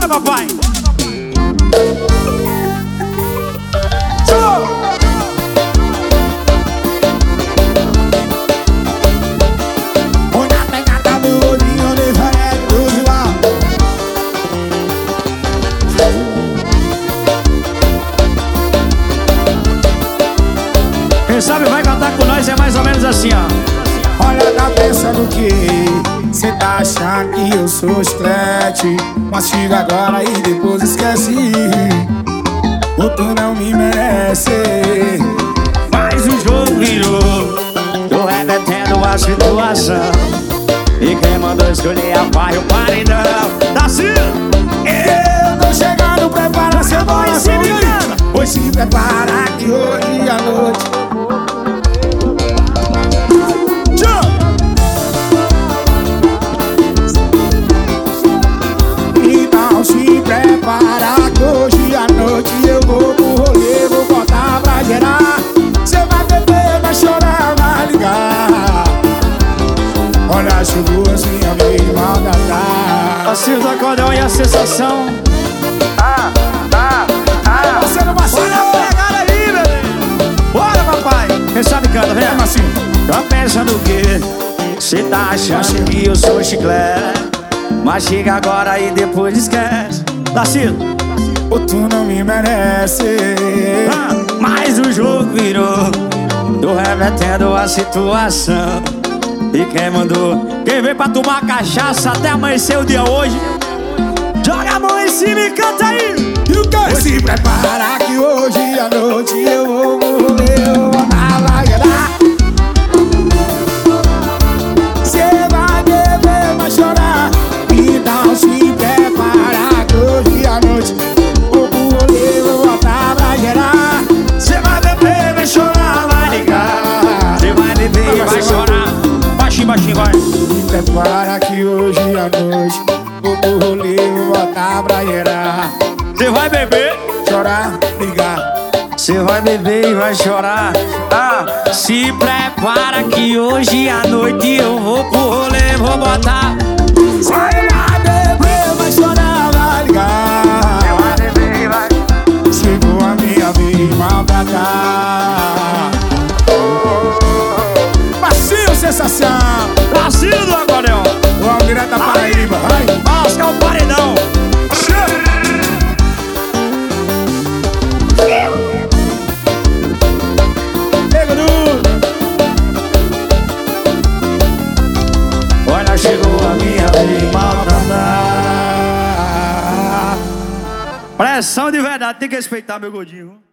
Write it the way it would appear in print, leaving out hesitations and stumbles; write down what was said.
Bora, papai! Quem sabe vai cantar com nós, é mais ou menos assim, ó. Olha, tá pensando que cê tá achando que eu sou chiclete, mas chega agora e depois esquece. Ou tu não me merece. Mas o jogo virou, tô revertendo a situação, e quem mandou escolher a pá e o paredão tá assim. Eu tô chegando, prepara seu coração, pois se prepara que hoje à noite prepara que hoje à noite eu vou pro rolê, vou botar pra gerar. Cê vai beber, vai chorar, vai ligar. Olha, chegou assim a minha maldade. Assim do acordão e a sensação. Você não vacila. Olha a pegada aí, bebê. Bora, papai. Quem sabe canta, vem. Como assim? Tá pensando o quê? Cê tá achando que eu sou chiclete, mas chega agora e depois esquece. Dacido, ou tu não me merece. mas o jogo virou, tô revertendo a situação, e quem mandou, quem veio pra tomar cachaça até amanhecer o dia hoje, joga a mão em cima e canta aí. E o que? Pois se prepara que hoje à noite eu vou pro rolê, eu vou botar pra gerar. Cê vai beber, vai chorar, então se prepara que hoje à noite vou pro rolê, vou botar pra gerar. Cê vai beber, vai chorar, vai ligar. Cê vai beber e vai chorar. Baixinho, baixinho, vai. Se prepara que hoje à noite vou pro rolê, vou botar pra gerar. Cê vai beber, Chorar, ligar. cê vai beber e vai chorar. Se prepara que hoje à noite eu vou pro rolê, vou botar. Cê vai beber, vai chorar, vai ligar. Cê vai beber e vai. Chegou a minha vez, mal pra cá. Macio, sensação. Vacilo do acordeão. Vamos direto da Paraíba, vai. Oscar é o paredão. Olha, chegou a minha vez, maltratar. Pressão de verdade, tem que respeitar meu gordinho.